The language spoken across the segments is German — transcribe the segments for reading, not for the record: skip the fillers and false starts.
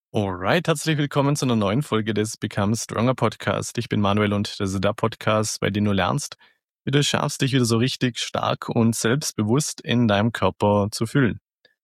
Alright, herzlich willkommen zu einer neuen Folge des Become Stronger Podcast. Ich bin Manuel und das ist der Podcast, bei dem du lernst, wie du es schaffst, dich wieder so richtig stark und selbstbewusst in deinem Körper zu fühlen.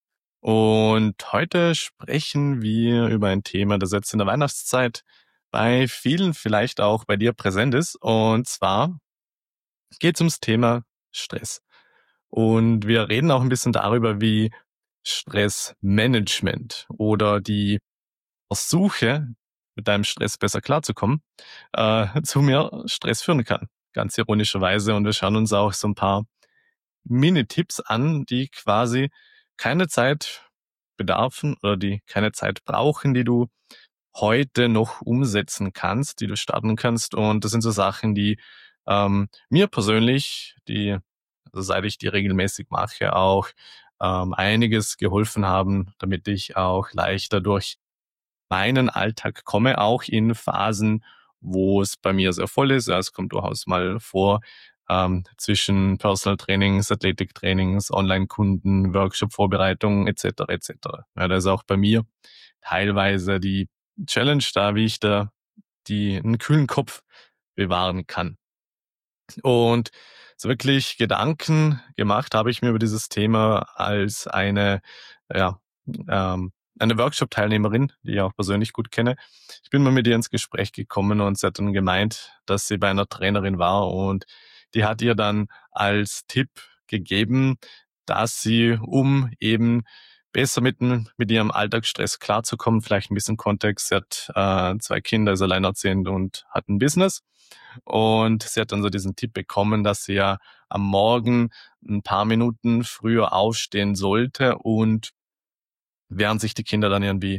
Und heute sprechen wir über ein Thema, das jetzt in der Weihnachtszeit bei vielen vielleicht auch bei dir präsent ist. Und zwar geht es ums Thema Stress. Und wir reden auch ein bisschen darüber, wie Stressmanagement oder die Versuche, mit deinem Stress besser klarzukommen, zu mehr Stress führen kann. Ganz ironischerweise. Und wir schauen uns auch so ein paar Mini-Tipps an, die quasi keine Zeit bedarfen oder die keine Zeit brauchen, die du heute noch umsetzen kannst, die du starten kannst. Und das sind so Sachen, die mir persönlich, also seit ich die regelmäßig mache, auch einiges geholfen haben, damit ich auch leichter durch meinen Alltag komme, auch in Phasen, wo es bei mir sehr voll ist. Ja, es kommt durchaus mal vor, zwischen Personal Trainings, Athletiktrainings, Online-Kunden, Workshop-Vorbereitungen etc. etc. Ja, da ist auch bei mir teilweise die Challenge da, wie ich da einen kühlen Kopf bewahren kann. Und so wirklich Gedanken gemacht habe ich mir über dieses Thema als ja, eine Workshop-Teilnehmerin, die ich auch persönlich gut kenne. Ich bin mal mit ihr ins Gespräch gekommen und sie hat dann gemeint, dass sie bei einer Trainerin war und die hat ihr dann als Tipp gegeben, dass sie, um eben besser mit ihrem Alltagsstress klarzukommen, vielleicht ein bisschen Kontext, sie hat 2 Kinder, ist alleinerziehend und hat ein Business. Und sie hat dann so diesen Tipp bekommen, dass sie ja am Morgen ein paar Minuten früher aufstehen sollte und während sich die Kinder dann irgendwie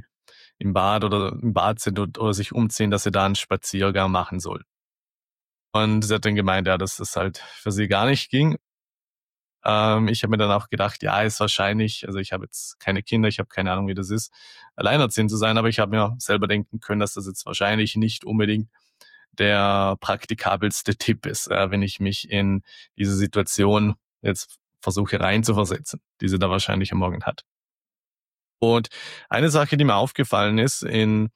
im Bad sind oder sich umziehen, dass sie da einen Spaziergang machen soll. Und sie hat dann gemeint, ja, dass das halt für sie gar nicht ging. Ich habe mir dann auch gedacht, ja, ist wahrscheinlich, also ich habe jetzt keine Kinder, ich habe keine Ahnung, wie das ist, alleinerziehend zu sein, aber ich habe mir selber denken können, dass das jetzt wahrscheinlich nicht unbedingt der praktikabelste Tipp ist, wenn ich mich in diese Situation jetzt versuche reinzuversetzen, die sie da wahrscheinlich am Morgen hat. Und eine Sache, die mir aufgefallen ist in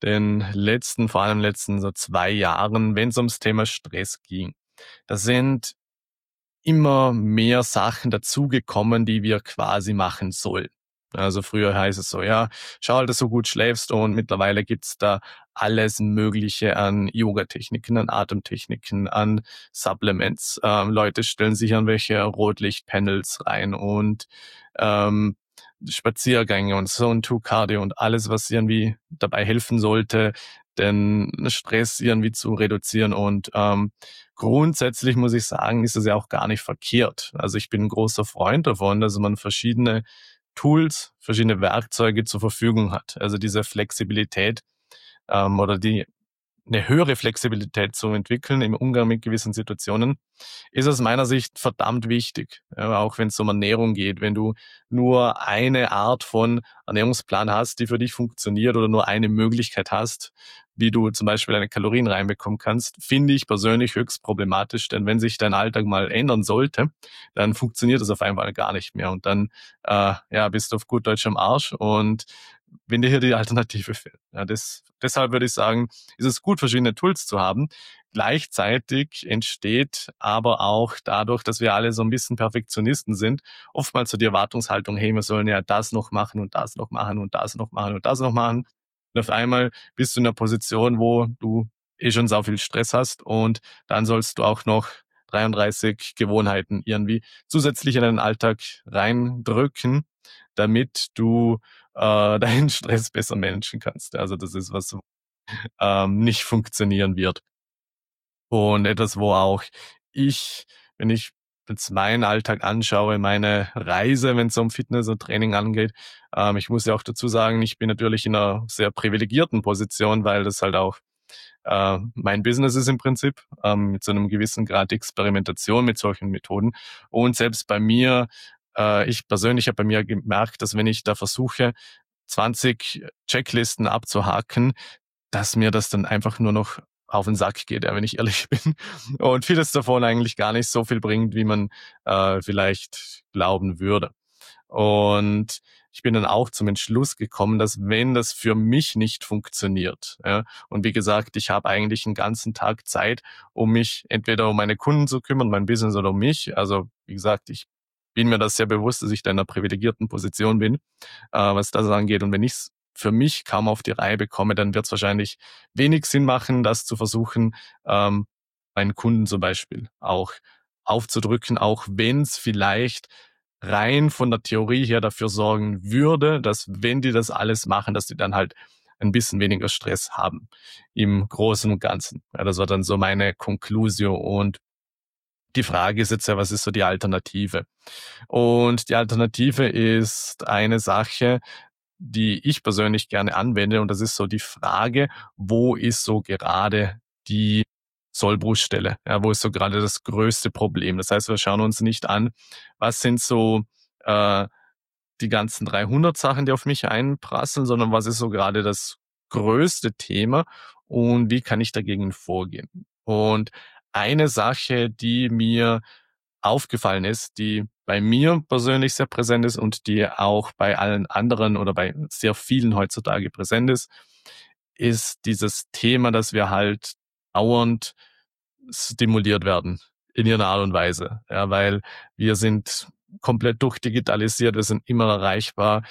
vor allem letzten so 2 Jahren, wenn es ums Thema Stress ging, da sind immer mehr Sachen dazugekommen, die wir quasi machen sollen. Also früher heißt es so, ja, schau halt, dass du gut schläfst, und mittlerweile gibt's da alles Mögliche an Yoga-Techniken, an Atemtechniken, an Supplements. Leute stellen sich irgendwelche Rotlichtpanels rein und ähm, Spaziergänge und Zone-2-Cardio und alles, was irgendwie dabei helfen sollte, den Stress irgendwie zu reduzieren. Und grundsätzlich muss ich sagen, ist es ja auch gar nicht verkehrt. Also ich bin ein großer Freund davon, dass man verschiedene Tools, verschiedene Werkzeuge zur Verfügung hat. Also diese Flexibilität oder eine höhere Flexibilität zu entwickeln im Umgang mit gewissen Situationen, ist aus meiner Sicht verdammt wichtig. Ja, auch wenn es um Ernährung geht. Wenn du nur eine Art von Ernährungsplan hast, die für dich funktioniert, oder nur eine Möglichkeit hast, wie du zum Beispiel deine Kalorien reinbekommen kannst, finde ich persönlich höchst problematisch. Denn wenn sich dein Alltag mal ändern sollte, dann funktioniert das auf einmal gar nicht mehr. Und dann ja, bist du auf gut Deutsch am Arsch, und wenn dir hier die Alternative fehlt. Ja, deshalb würde ich sagen, ist es gut, verschiedene Tools zu haben. Gleichzeitig entsteht aber auch dadurch, dass wir alle so ein bisschen Perfektionisten sind, oftmals so die Erwartungshaltung, hey, wir sollen ja das noch machen und das noch machen und das noch machen und das noch machen. Und auf einmal bist du in einer Position, wo du schon so viel Stress hast, und dann sollst du auch noch 33 Gewohnheiten irgendwie zusätzlich in deinen Alltag reindrücken, damit du deinen Stress besser managen kannst. Also das ist was, nicht funktionieren wird. Und etwas, wo auch wenn ich jetzt meinen Alltag anschaue, meine Reise, wenn es um Fitness und Training angeht, ich muss ja auch dazu sagen, ich bin natürlich in einer sehr privilegierten Position, weil das halt auch mein Business ist im Prinzip, mit so einem gewissen Grad Experimentation mit solchen Methoden. Und selbst bei mir, ich persönlich habe bei mir gemerkt, dass wenn ich da versuche, 20 Checklisten abzuhaken, dass mir das dann einfach nur noch auf den Sack geht, ja, wenn ich ehrlich bin. Und vieles davon eigentlich gar nicht so viel bringt, wie man vielleicht glauben würde. Und ich bin dann auch zum Entschluss gekommen, dass wenn das für mich nicht funktioniert, ja, und wie gesagt, ich habe eigentlich einen ganzen Tag Zeit, um mich entweder um meine Kunden zu kümmern, mein Business oder um mich. Also wie gesagt, ich bin mir das sehr bewusst, dass ich da in einer privilegierten Position bin, was das angeht. Und wenn ich es für mich kaum auf die Reihe bekomme, dann wird es wahrscheinlich wenig Sinn machen, das zu versuchen, ähm, meinen Kunden zum Beispiel auch aufzudrücken, auch wenn es vielleicht rein von der Theorie her dafür sorgen würde, dass wenn die das alles machen, dass die dann halt ein bisschen weniger Stress haben im Großen und Ganzen. Ja, das war dann so meine Conclusio. Und die Frage ist jetzt ja, was ist so die Alternative? Und die Alternative ist eine Sache, die ich persönlich gerne anwende. Und das ist so die Frage, wo ist so gerade die Sollbruchstelle? Ja, wo ist so gerade das größte Problem? Das heißt, wir schauen uns nicht an, was sind so äh, die ganzen 300 Sachen, die auf mich einprasseln, sondern was ist so gerade das größte Thema und wie kann ich dagegen vorgehen? Und eine Sache, die mir aufgefallen ist, die bei mir persönlich sehr präsent ist und die auch bei allen anderen oder bei sehr vielen heutzutage präsent ist dieses Thema, dass wir halt dauernd stimuliert werden in ihrer Art und Weise. Ja, weil wir sind komplett durchdigitalisiert, wir sind immer erreichbar.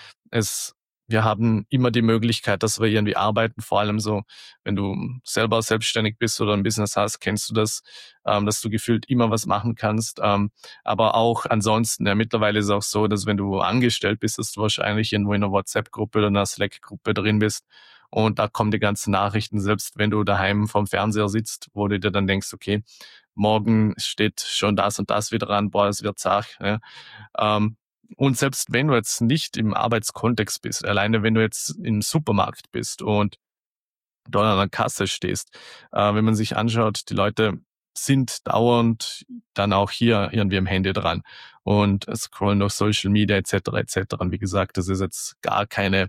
Wir haben immer die Möglichkeit, dass wir irgendwie arbeiten, vor allem so, wenn du selber selbstständig bist oder ein Business hast, kennst du das, dass du gefühlt immer was machen kannst. Aber auch ansonsten, ja, mittlerweile ist es auch so, dass wenn du angestellt bist, dass du wahrscheinlich irgendwo in einer WhatsApp-Gruppe oder einer Slack-Gruppe drin bist und da kommen die ganzen Nachrichten, selbst wenn du daheim vorm Fernseher sitzt, wo du dir dann denkst, okay, morgen steht schon das und das wieder an, boah, es wird zach. Ja. Ähm, und selbst wenn du jetzt nicht im Arbeitskontext bist, alleine wenn du jetzt im Supermarkt bist und dort an der Kasse stehst, wenn man sich anschaut, die Leute sind dauernd dann auch hier irgendwie am Handy dran und scrollen durch Social Media etc. etc. Und wie gesagt, das ist jetzt gar keine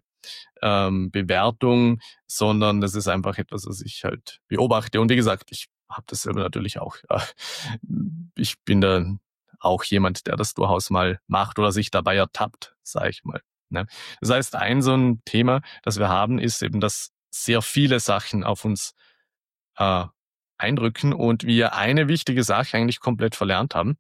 Bewertung, sondern das ist einfach etwas, was ich halt beobachte. Und wie gesagt, ich habe das selber natürlich auch. Ja. Ich bin da auch jemand, der das durchaus mal macht oder sich dabei ertappt, sage ich mal. Ne? Das heißt, ein so ein Thema, das wir haben, ist eben, dass sehr viele Sachen auf uns äh, eindrücken und wir eine wichtige Sache eigentlich komplett verlernt haben.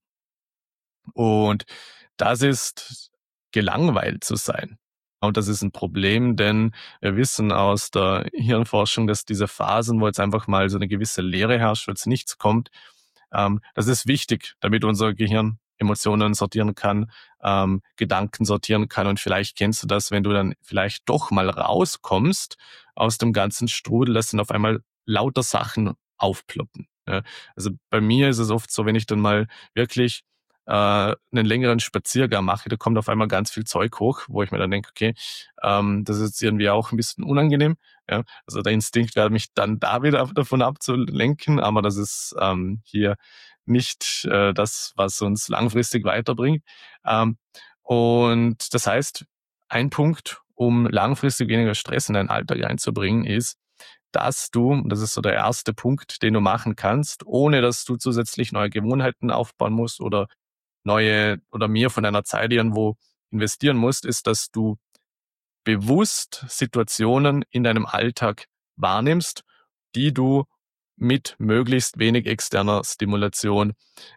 Und das ist gelangweilt zu sein. Und das ist ein Problem, denn wir wissen aus der Hirnforschung, dass diese Phasen, wo jetzt einfach mal so eine gewisse Leere herrscht, wo jetzt nichts kommt, das ist wichtig, damit unser Gehirn Emotionen sortieren kann, Gedanken sortieren kann. Und vielleicht kennst du das, wenn du dann vielleicht doch mal rauskommst aus dem ganzen Strudel, dass dann auf einmal lauter Sachen aufploppen. Ja. Also bei mir ist es oft so, wenn ich dann mal wirklich einen längeren Spaziergang mache, da kommt auf einmal ganz viel Zeug hoch, wo ich mir dann denke, okay, das ist jetzt irgendwie auch ein bisschen unangenehm. Ja? Also der Instinkt wäre mich dann da wieder davon abzulenken, aber das ist hier nicht das, was uns langfristig weiterbringt. Ähm, und das heißt, ein Punkt, um langfristig weniger Stress in deinen Alltag einzubringen, ist, dass du, das ist so der erste Punkt, den du machen kannst, ohne dass du zusätzlich neue Gewohnheiten aufbauen musst oder neue oder mehr von deiner Zeit irgendwo investieren musst, ist, dass du bewusst Situationen in deinem Alltag wahrnimmst, die du mit möglichst wenig externer Stimulation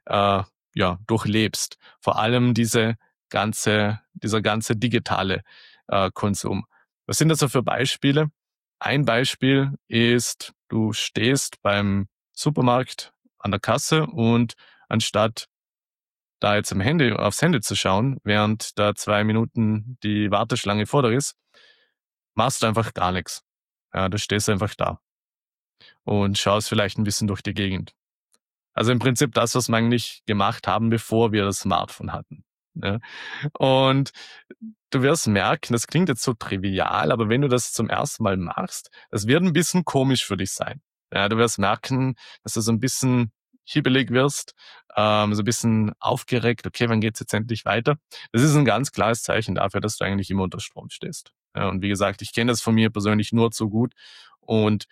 durchlebst. Vor allem dieser ganze digitale Konsum. Was sind das so für Beispiele? Ein Beispiel ist, du stehst beim Supermarkt an der Kasse und anstatt da jetzt aufs Handy zu schauen, während da 2 Minuten die Warteschlange vor dir ist, machst du einfach gar nichts. Ja, du stehst einfach da und schaust vielleicht ein bisschen durch die Gegend. Also im Prinzip das, was wir eigentlich gemacht haben, bevor wir das Smartphone hatten. Ja. Und du wirst merken, das klingt jetzt so trivial, aber wenn du das zum ersten Mal machst, das wird ein bisschen komisch für dich sein. Ja, du wirst merken, dass du so ein bisschen hibbelig wirst, so ein bisschen aufgeregt. Okay, wann geht's jetzt endlich weiter? Das ist ein ganz klares Zeichen dafür, dass du eigentlich immer unter Strom stehst. Ja, und wie gesagt, ich kenne das von mir persönlich nur zu gut. Und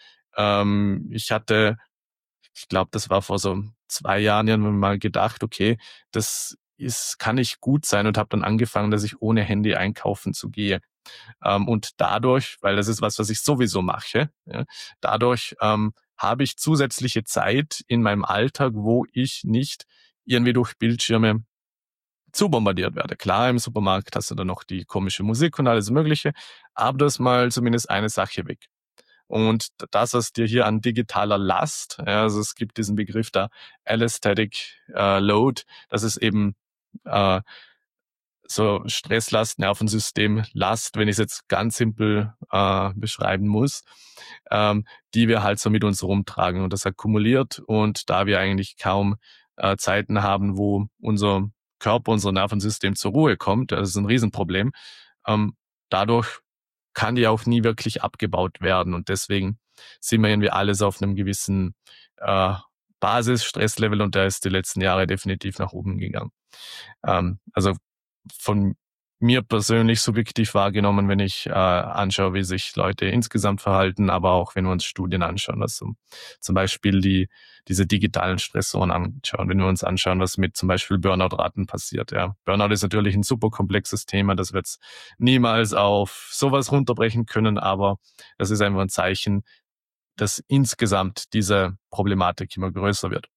ich glaube, das war vor so 2 Jahren, ja mal gedacht, okay, das kann nicht gut sein und habe dann angefangen, dass ich ohne Handy einkaufen zu gehe. Und dadurch, weil das ist was ich sowieso mache, ja, dadurch habe ich zusätzliche Zeit in meinem Alltag, wo ich nicht irgendwie durch Bildschirme zu bombardiert werde. Klar, im Supermarkt hast du dann noch die komische Musik und alles Mögliche, aber das ist mal zumindest eine Sache weg. Und das, was dir hier an digitaler Last, ja, also es gibt diesen Begriff da Allostatic Load, das ist eben äh, so Stresslast, Nervensystem, Last, wenn ich es jetzt ganz simpel beschreiben muss, die wir halt so mit uns rumtragen und das akkumuliert. Und da wir eigentlich kaum Zeiten haben, wo unser Körper, unser Nervensystem zur Ruhe kommt, das ist ein Riesenproblem, dadurch kann die auch nie wirklich abgebaut werden. Und deswegen sind wir irgendwie alles auf einem gewissen Basis-Stresslevel und der ist die letzten Jahre definitiv nach oben gegangen. Also von mir persönlich subjektiv wahrgenommen, wenn ich anschaue, wie sich Leute insgesamt verhalten, aber auch wenn wir uns Studien anschauen, also zum Beispiel diese digitalen Stressoren anschauen, wenn wir uns anschauen, was mit zum Beispiel Burnout-Raten passiert. Ja. Burnout ist natürlich ein super komplexes Thema, das wird niemals auf sowas runterbrechen können, aber das ist einfach ein Zeichen, dass insgesamt diese Problematik immer größer wird.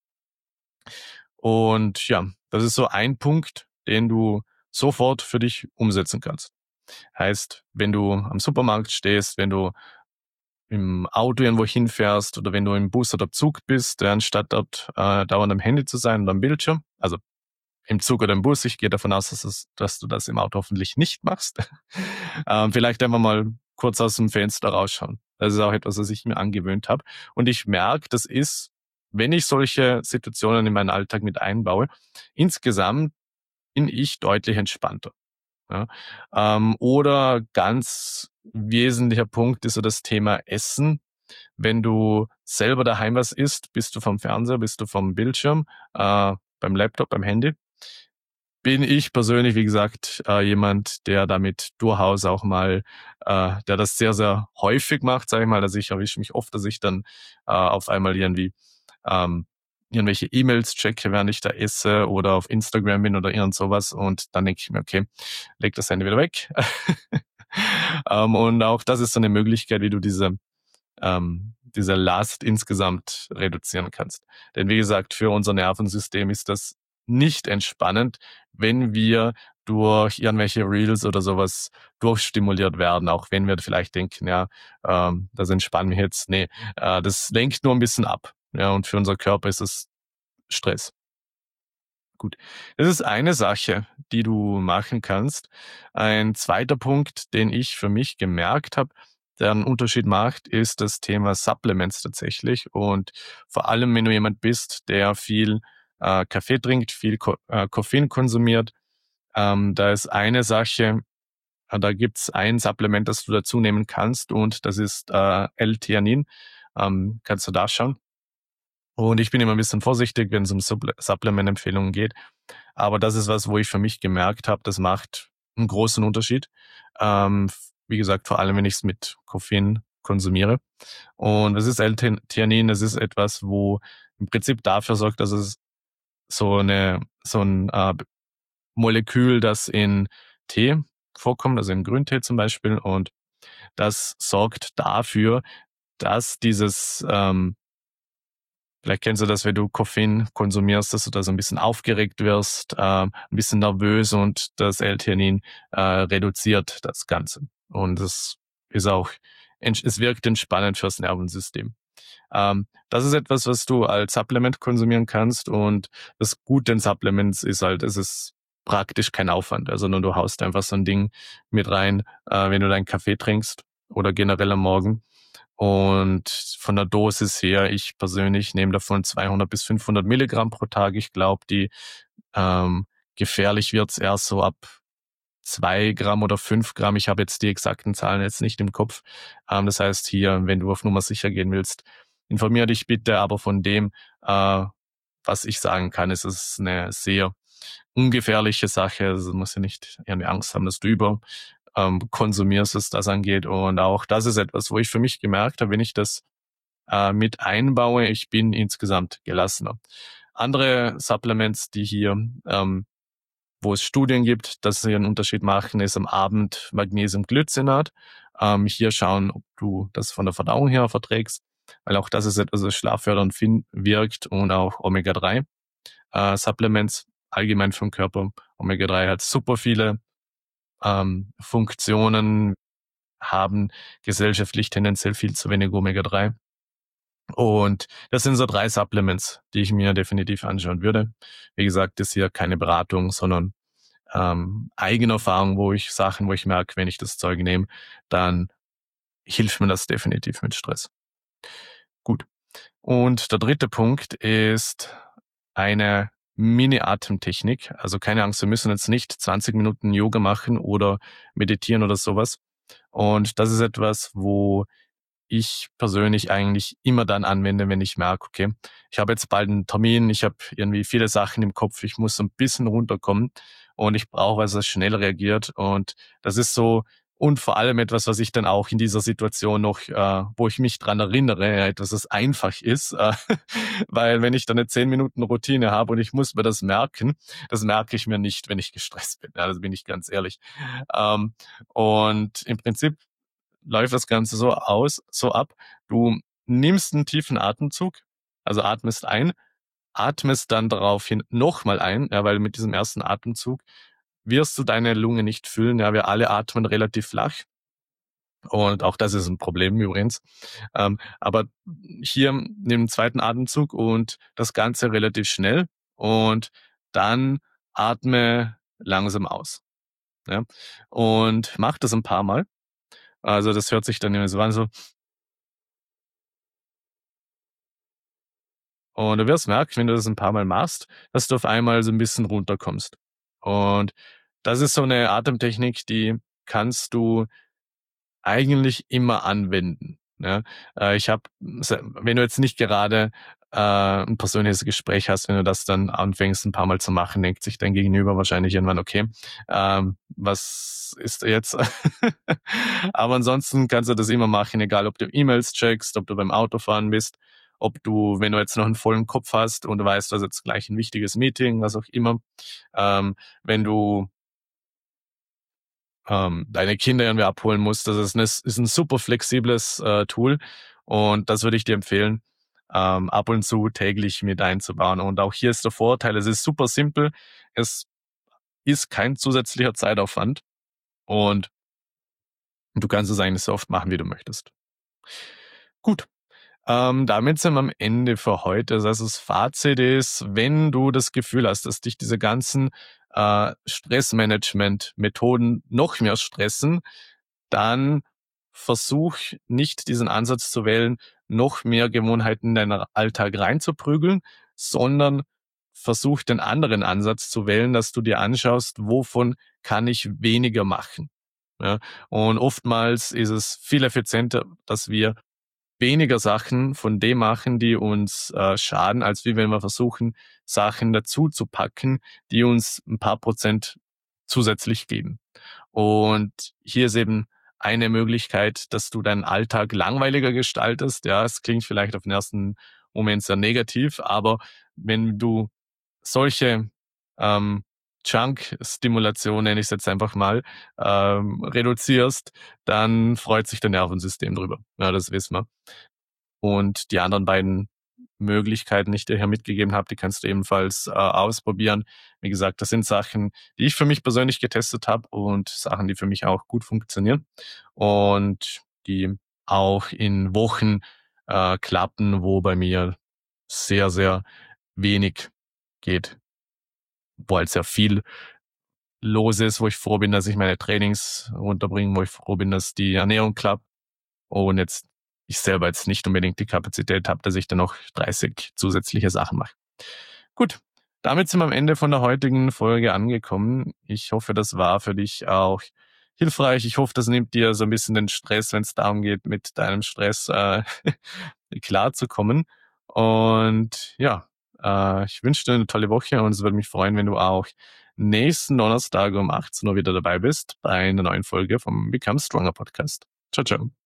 Und ja, das ist so ein Punkt, den du sofort für dich umsetzen kannst. Heißt, wenn du am Supermarkt stehst, wenn du im Auto irgendwo hinfährst oder wenn du im Bus oder Zug bist, anstatt dort dauernd am Handy zu sein und am Bildschirm, also im Zug oder im Bus, ich gehe davon aus, dass du das im Auto hoffentlich nicht machst, vielleicht einfach mal kurz aus dem Fenster rausschauen. Das ist auch etwas, was ich mir angewöhnt habe. Und ich merke, das ist, wenn ich solche Situationen in meinen Alltag mit einbaue, insgesamt bin ich deutlich entspannter. Ja. Oder ganz wesentlicher Punkt ist so das Thema Essen. Wenn du selber daheim was isst, bist du vom Fernseher, bist du vom Bildschirm, beim Laptop, beim Handy. Bin ich persönlich, wie gesagt, jemand, der damit durchaus auch mal, der das sehr, sehr häufig macht, sage ich mal, dass ich erwische mich oft, dass ich dann auf einmal irgendwie irgendwelche E-Mails checke, während ich da esse oder auf Instagram bin oder irgend sowas und dann denke ich mir, okay, leg das Handy wieder weg. Und auch das ist so eine Möglichkeit, wie du diese Last insgesamt reduzieren kannst. Denn wie gesagt, für unser Nervensystem ist das nicht entspannend, wenn wir durch irgendwelche Reels oder sowas durchstimuliert werden, auch wenn wir vielleicht denken, ja, das entspannen wir jetzt. Nee, das lenkt nur ein bisschen ab. Ja, und für unser Körper ist es Stress. Gut. Das ist eine Sache, die du machen kannst. Ein zweiter Punkt, den ich für mich gemerkt habe, der einen Unterschied macht, ist das Thema Supplements tatsächlich. Und vor allem, wenn du jemand bist, der viel Kaffee trinkt, viel Koffein konsumiert, da ist eine Sache, da gibt's ein Supplement, das du dazu nehmen kannst und das ist L-Theanin. Kannst du da schauen? Und ich bin immer ein bisschen vorsichtig, wenn es um Supplement-Empfehlungen geht. Aber das ist was, wo ich für mich gemerkt habe, das macht einen großen Unterschied. Wie gesagt, vor allem, wenn ich es mit Koffein konsumiere. Und das ist L-Theanin, das ist etwas, wo im Prinzip dafür sorgt, dass es so ein Molekül, das in Tee vorkommt, also im Grüntee zum Beispiel. Und das sorgt dafür, dass vielleicht kennst du das, wenn du Koffein konsumierst, dass du da so ein bisschen aufgeregt wirst, ein bisschen nervös und das L-Theanin reduziert das Ganze. Und es ist auch, es wirkt entspannend fürs Nervensystem. Das ist etwas, was du als Supplement konsumieren kannst und das Gute in Supplements ist halt, es ist praktisch kein Aufwand, also nur du haust einfach so ein Ding mit rein, wenn du deinen Kaffee trinkst oder generell am Morgen. Und von der Dosis her, ich persönlich nehme davon 200 bis 500 Milligramm pro Tag. Ich glaube, die gefährlich wird's erst so ab 2 Gramm oder 5 Gramm. Ich habe jetzt die exakten Zahlen jetzt nicht im Kopf. Das heißt hier, wenn du auf Nummer sicher gehen willst, informier dich bitte. Aber von dem, was ich sagen kann, ist es eine sehr ungefährliche Sache. Also du musst ja nicht irgendwie Angst haben, dass du konsumierst, was das angeht. Und auch das ist etwas, wo ich für mich gemerkt habe, wenn ich das mit einbaue, ich bin insgesamt gelassener. Andere Supplements, die hier wo es Studien gibt, dass sie einen Unterschied machen, ist am Abend Magnesiumglycinat. Hier schauen, ob du das von der Verdauung her verträgst, weil auch das ist etwas, das schlaffördernd wirkt, und auch Omega-3 Supplements allgemein vom Körper. Omega-3 hat super viele Funktionen, haben gesellschaftlich tendenziell viel zu wenig Omega-3. Und das sind so 3 Supplements, die ich mir definitiv anschauen würde. Wie gesagt, das ist hier keine Beratung, sondern eigene Erfahrung, wo ich merke, wenn ich das Zeug nehme, dann hilft mir das definitiv mit Stress. Gut. Und der dritte Punkt ist eine Mini-Atemtechnik. Also keine Angst, wir müssen jetzt nicht 20 Minuten Yoga machen oder meditieren oder sowas. Und das ist etwas, wo ich persönlich eigentlich immer dann anwende, wenn ich merke, okay, ich habe jetzt bald einen Termin, ich habe irgendwie viele Sachen im Kopf, ich muss so ein bisschen runterkommen und ich brauche was, das schnell reagiert. Und das ist so, und vor allem etwas, was ich dann auch in dieser Situation noch, wo ich mich dran erinnere, ja, etwas, das einfach ist, weil wenn ich dann eine 10 Minuten Routine habe und ich muss mir das merken, das merke ich mir nicht, wenn ich gestresst bin. Ja, das bin ich ganz ehrlich. Und im Prinzip läuft das Ganze so ab. Du nimmst einen tiefen Atemzug, also atmest ein, atmest dann daraufhin nochmal ein, ja, weil mit diesem ersten Atemzug wirst du deine Lunge nicht füllen. Ja, wir alle atmen relativ flach. Und auch das ist ein Problem übrigens. Aber hier nimm den zweiten Atemzug und das Ganze relativ schnell und dann atme langsam aus. Ja? Und mach das ein paar Mal. Also das hört sich dann immer so an, so. Und du wirst merken, wenn du das ein paar Mal machst, dass du auf einmal so ein bisschen runterkommst. Und das ist so eine Atemtechnik, die kannst du eigentlich immer anwenden. Ja? Ich habe, wenn du jetzt nicht gerade ein persönliches Gespräch hast, wenn du das dann anfängst, ein paar Mal zu machen, denkt sich dein Gegenüber wahrscheinlich irgendwann, okay, was ist jetzt? Aber ansonsten kannst du das immer machen, egal ob du E-Mails checkst, ob du beim Autofahren bist, ob du, wenn du jetzt noch einen vollen Kopf hast und du weißt, du hast jetzt gleich ein wichtiges Meeting, was auch immer, wenn du deine Kinder irgendwie abholen musst. Ist ein super flexibles Tool und das würde ich dir empfehlen, ab und zu täglich mit einzubauen. Und auch hier ist der Vorteil, es ist super simpel, es ist kein zusätzlicher Zeitaufwand und du kannst es eigentlich so oft machen, wie du möchtest. Gut. Damit sind wir am Ende für heute. Das heißt, das Fazit ist, wenn du das Gefühl hast, dass dich diese ganzen Stressmanagement-Methoden noch mehr stressen, dann versuch nicht diesen Ansatz zu wählen, noch mehr Gewohnheiten in deinen Alltag reinzuprügeln, sondern versuch den anderen Ansatz zu wählen, dass du dir anschaust, wovon kann ich weniger machen. Ja? Und oftmals ist es viel effizienter, dass wir weniger Sachen von dem machen, die uns schaden, als wie wenn wir versuchen, Sachen dazu zu packen, die uns ein paar Prozent zusätzlich geben. Und hier ist eben eine Möglichkeit, dass du deinen Alltag langweiliger gestaltest. Ja, es klingt vielleicht auf den ersten Moment sehr negativ, aber wenn du solche Junk-Stimulation, nenne ich es jetzt einfach mal, reduzierst, dann freut sich dein Nervensystem drüber. Ja, das wissen wir. Und die anderen beiden Möglichkeiten, die ich dir hier mitgegeben habe, die kannst du ebenfalls ausprobieren. Wie gesagt, das sind Sachen, die ich für mich persönlich getestet habe und Sachen, die für mich auch gut funktionieren und die auch in Wochen klappen, wo bei mir sehr, sehr wenig geht, wo halt sehr viel los ist, wo ich froh bin, dass ich meine Trainings runterbringe, wo ich froh bin, dass die Ernährung klappt und jetzt ich selber jetzt nicht unbedingt die Kapazität habe, dass ich dann noch 30 zusätzliche Sachen mache. Gut, damit sind wir am Ende von der heutigen Folge angekommen. Ich hoffe, das war für dich auch hilfreich. Ich hoffe, das nimmt dir so ein bisschen den Stress, wenn es darum geht, mit deinem Stress klarzukommen. Und ja, ich wünsche dir eine tolle Woche und es würde mich freuen, wenn du auch nächsten Donnerstag um 18 Uhr wieder dabei bist bei einer neuen Folge vom Become Stronger Podcast. Ciao, ciao.